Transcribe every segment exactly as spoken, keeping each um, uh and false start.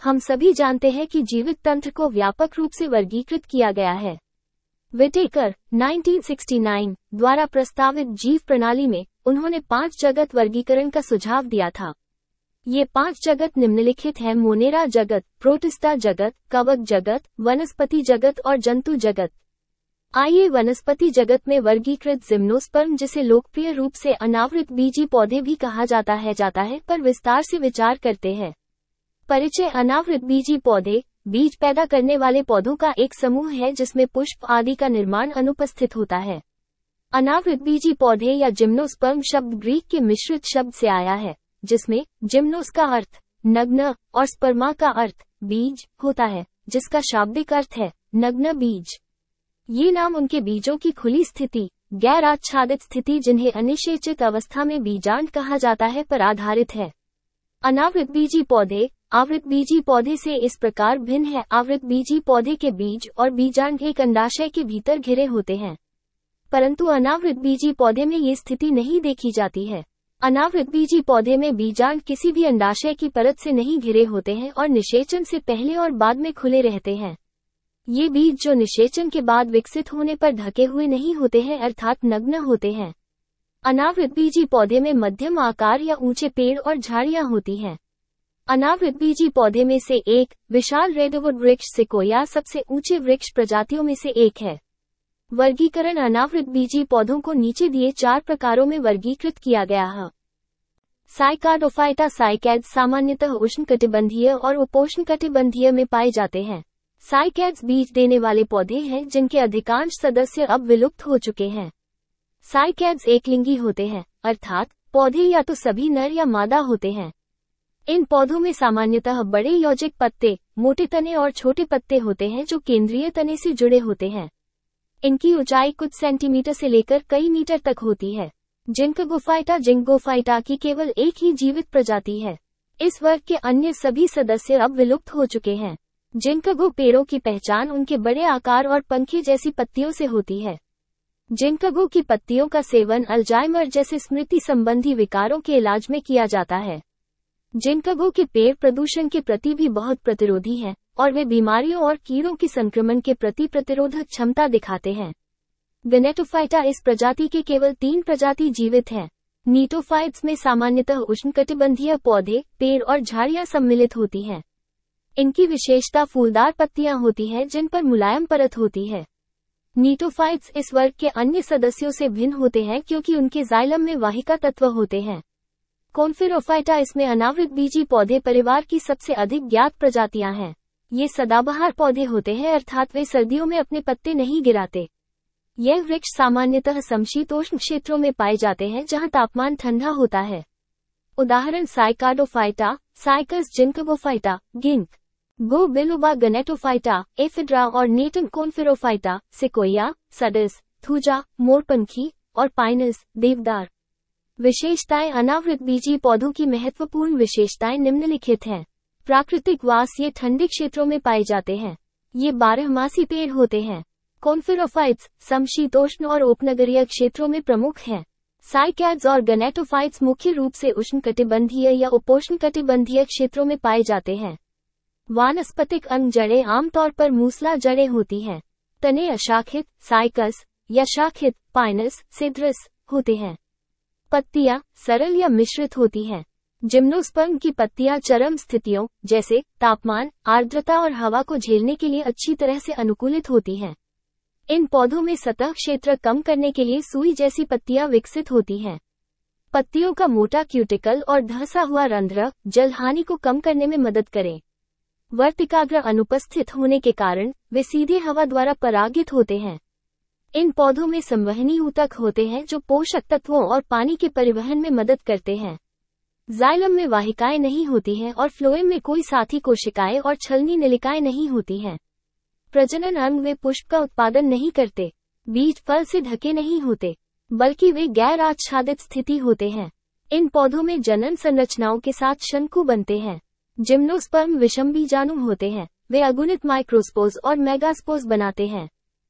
हम सभी जानते हैं कि जीवित तंत्र को व्यापक रूप से वर्गीकृत किया गया है। विटेकर उन्नीस सौ उनहत्तर द्वारा प्रस्तावित जीव प्रणाली में उन्होंने पांच जगत वर्गीकरण का सुझाव दिया था। ये पांच जगत निम्नलिखित हैं: मोनेरा जगत, प्रोटिस्टा जगत, कवक जगत, वनस्पति जगत और जंतु जगत। आइए वनस्पति जगत में वर्गीकृत जिम्नोस्पर्म, जिसे लोकप्रिय रूप से अनावृत बीजी पौधे भी कहा जाता है जाता है पर विस्तार से विचार करते हैं। परिचय। अनावृत बीजी पौधे बीज पैदा करने वाले पौधों का एक समूह है जिसमें पुष्प आदि का निर्माण अनुपस्थित होता है। अनावृत बीजी पौधे या जिम्नोस्पर्म शब्द ग्रीक के मिश्रित शब्द से आया है, जिसमें जिम्नोस का अर्थ नग्न और स्पर्मा का अर्थ बीज होता है, जिसका शाब्दिक अर्थ है नग्न बीज। ये नाम उनके बीजों की खुली स्थिति, गैर आच्छादित स्थिति, जिन्हें अनिषेचित अवस्था में बीजांड कहा जाता है, पर आधारित है। अनावृत बीजी पौधे आवृत बीजी पौधे से इस प्रकार भिन्न है। आवृत बीजी पौधे के बीज और बीजांड एक अंडाशय के भीतर घिरे होते हैं, परंतु अनावृत बीजी पौधे में ये स्थिति नहीं देखी जाती है। अनावृत बीजी पौधे में बीजांड किसी भी अंडाशय की परत से नहीं घिरे होते हैं और निषेचन से पहले और बाद में खुले रहते हैं। ये बीज जो निषेचन के बाद विकसित होने पर ढके हुए नहीं होते हैं, अर्थात नग्न होते हैं। अनावृत बीजी पौधे में मध्यम आकार या ऊंचे पेड़ और झाड़ियां होती हैं। अनावृत बीजी पौधे में से एक विशाल रेडवुड वृक्ष सिकोया सबसे ऊंचे वृक्ष प्रजातियों में से एक है। वर्गीकरण। अनावृत बीजी पौधों को नीचे दिए चार प्रकारों में वर्गीकृत किया गया है। साइकाडोफाइटा साइकैड्स सामान्यतः उष्णकटिबंधीय और उपोष्णकटिबंधीय में पाए जाते हैं। साइकैड्स बीज देने वाले पौधे हैं जिनके अधिकांश सदस्य अब विलुप्त हो चुके हैं। साइकैड्स एकलिंगी होते हैं, अर्थात पौधे या तो सभी नर या मादा होते हैं। इन पौधों में सामान्यतः बड़े यौगिक पत्ते, मोटे तने और छोटे पत्ते होते हैं जो केंद्रीय तने से जुड़े होते हैं। इनकी ऊंचाई कुछ सेंटीमीटर से लेकर कई मीटर तक होती है। जिंकगोफाइटा जिंगोफाइटा की केवल एक ही जीवित प्रजाति है। इस वर्ग के अन्य सभी सदस्य अब विलुप्त हो चुके हैं। जिंकगो पेड़ों की पहचान उनके बड़े आकार और पंखे जैसी पत्तियों से होती है। जिंकगो की पत्तियों का सेवन अल्जाइमर जैसे स्मृति संबंधी विकारों के इलाज में किया जाता है। जिंकगो के पेड़ प्रदूषण के प्रति भी बहुत प्रतिरोधी हैं और वे बीमारियों और कीड़ों के संक्रमण के प्रति प्रतिरोधक क्षमता दिखाते हैं। गनेटोफाइटा इस प्रजाति के केवल तीन प्रजाति जीवित हैं। नीटोफाइट्स में सामान्यतः उष्णकटिबंधीय पौधे, पेड़ और झाड़ियां सम्मिलित होती हैं। इनकी विशेषता फूलदार पत्तियां होती हैं जिन पर मुलायम परत होती है। नीटोफाइट्स इस वर्ग के अन्य सदस्यों से भिन्न होते हैं क्योंकि उनके जाइलम में वाहिका तत्व होते हैं। कॉन्फिरोफाइटा इसमें अनावृत बीजी पौधे परिवार की सबसे अधिक ज्ञात प्रजातियां हैं। ये सदाबहार पौधे होते हैं, अर्थात वे सर्दियों में अपने पत्ते नहीं गिराते। यह वृक्ष सामान्यतः समशीतोष्ण क्षेत्रों में पाए जाते हैं जहां तापमान ठंडा होता है। उदाहरण साइकाडोफाइटा, साइकस जिंकगोफाइटा, गिंक गो बिलुबा, गनेटोफाइटा, एफिड्रा और नेटन कॉन्फिरोफाइटा, सिकोया, सडस, थूजा, मोरपंखी और पाइनस, देवदार। विशेषताएं। अनावृत बीजी पौधों की महत्वपूर्ण विशेषताएं निम्नलिखित हैं। प्राकृतिक वास। ये ठंडे क्षेत्रों में पाए जाते हैं। ये बारहमासी पेड़ होते हैं। कॉन्फिरोफाइट्स समशीतोष्ण और उपनगरीय क्षेत्रों में प्रमुख हैं। साइकैड्स और गनेटोफाइट्स मुख्य रूप से उष्णकटिबंधीय या उपोष्णकटिबंधीय क्षेत्रों में पाए जाते हैं। वानस्पतिक अंग जड़ें आमतौर पर मूसला जड़ें होती हैं। तने अशाखित, साइकस या शाखित, पाइनस, सिद्रस होते हैं। पत्तियां सरल या मिश्रित होती हैं। जिम्नोस्पर्म की पत्तियां चरम स्थितियों जैसे तापमान, आर्द्रता और हवा को झेलने के लिए अच्छी तरह से अनुकूलित होती हैं। इन पौधों में सतह क्षेत्र कम करने के लिए सुई जैसी पत्तियां विकसित होती हैं। पत्तियों का मोटा क्यूटिकल और धंसा हुआ रंध्र जलहानि को कम करने में मदद करें। वर्तिकाग्र अनुपस्थित होने के कारण वे सीधे हवा द्वारा परागित होते हैं। इन पौधों में संवहनी ऊतक होते हैं जो पोषक तत्वों और पानी के परिवहन में मदद करते हैं। जाइलम में वाहिकाएं नहीं होती हैं और फ्लोएम में कोई साथी कोशिकाएं और छलनी नलिकाएं नहीं होती हैं। प्रजनन अंग वे पुष्प का उत्पादन नहीं करते। बीज फल से ढके नहीं होते, बल्कि वे गैर आच्छादित स्थिति होते हैं। इन पौधों में जनन संरचनाओं के साथ शंकु बनते हैं। जिम्नोस्पर्म विषम बीजाणु होते हैं। वे अगुणित माइक्रोस्पोर्स और मेगास्पोर्स बनाते हैं।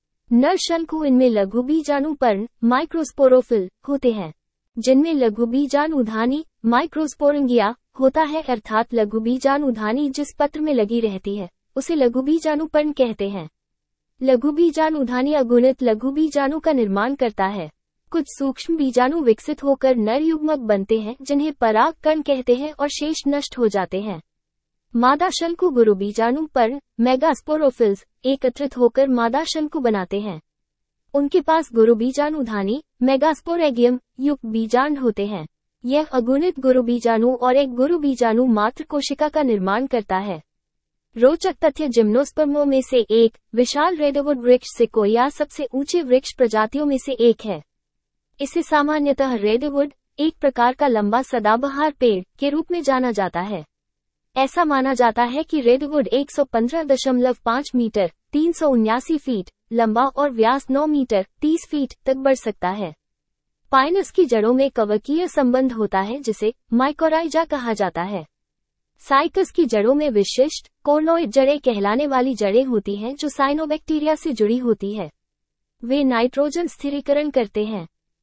नर शंकु इनमें लघु बीजाणु पर्ण माइक्रोस्पोरोफिल होते हैं, जिनमें लघु बीजाणु धानी माइक्रोस्पोरंगिया होता है, अर्थात लघुबीजाणुधानी जिस पत्र में लगी रहती है उसे लघुबीजाणुपर्ण कहते हैं। लघुबीजाणुधानी अगुणित लघुबीजाणु का निर्माण करता है। कुछ सूक्ष्म बीजाणु विकसित होकर नर युग्मक बनते हैं जिन्हें पराग कण कहते हैं और शेष नष्ट हो जाते हैं। मादा शंकु गुरुबीजाणु पर्ण मेगास्पोरोफिल्स एकत्रित होकर मादा शंकु बनाते हैं। उनके पास गुरुबीजाणुधानी मेगास्पोरेगियम युक्त बीजांड होते हैं। यह अगुणित गुरुबीजाणु और एक गुरुबीजाणु मात्र कोशिका का निर्माण करता है। रोचक तथ्य, जिम्नोस्पर्मों में से एक विशाल रेडवुड वृक्ष सिकोया सबसे ऊंचे वृक्ष प्रजातियों में से एक है। इसे सामान्यतः रेडवुड, एक प्रकार का लंबा सदाबहार पेड़, के रूप में जाना जाता है। ऐसा माना जाता है कि रेडवुड एक सौ पंद्रह दशमलव पाँच मीटर तीन सौ उन्यासी फीट लंबा और व्यास नौ मीटर तीस फीट तक बढ़ सकता है। पाइनस की जड़ों में कवकीय संबंध होता है जिसे माइकोराइजा कहा जाता है। साइकस की जड़ों में विशिष्ट कोर्नोइड जड़ें कहलाने वाली जड़ें होती हैं जो साइनोबैक्टीरिया से जुड़ी होती है। वे नाइट्रोजन स्थिरीकरण करते हैं।